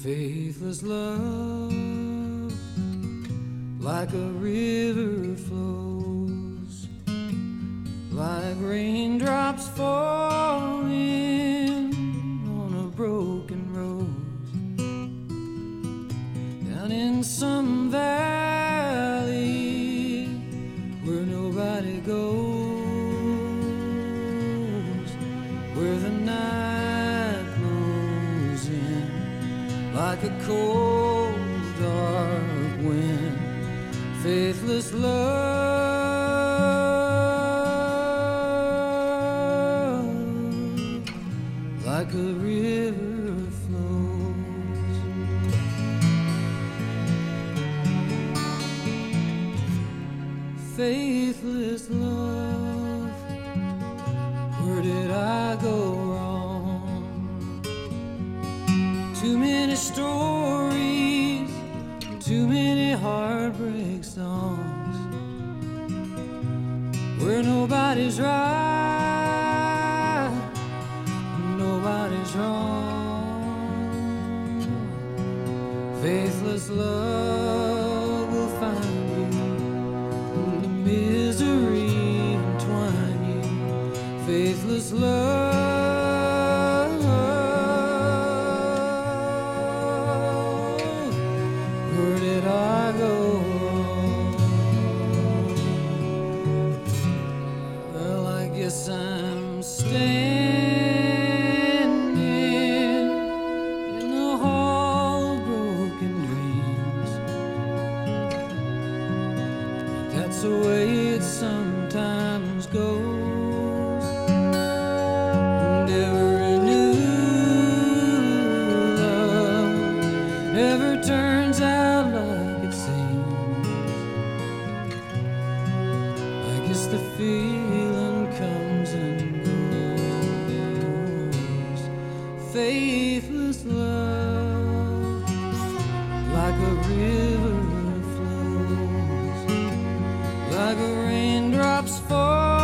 Faithless love, like a river flows, like raindrops falling on a broken rose, down in some valley where nobody goes, where the night blows in like a cold, dark wind. Faithless love, like a river flows. Faithless love, where did I go wrong? Too many stories, too many heartbreak songs, where nobody's right, nobody's wrong. Faithless love will find you, and the misery entwine you. Faithless love, where did I go wrong? Well, I guess I'm standing in the hall of broken dreams. That's the way it sometimes goes. And every new love never turns out like it seems. I guess the feeling comes and goes. Faithless love, like a river flows, like a raindrops fall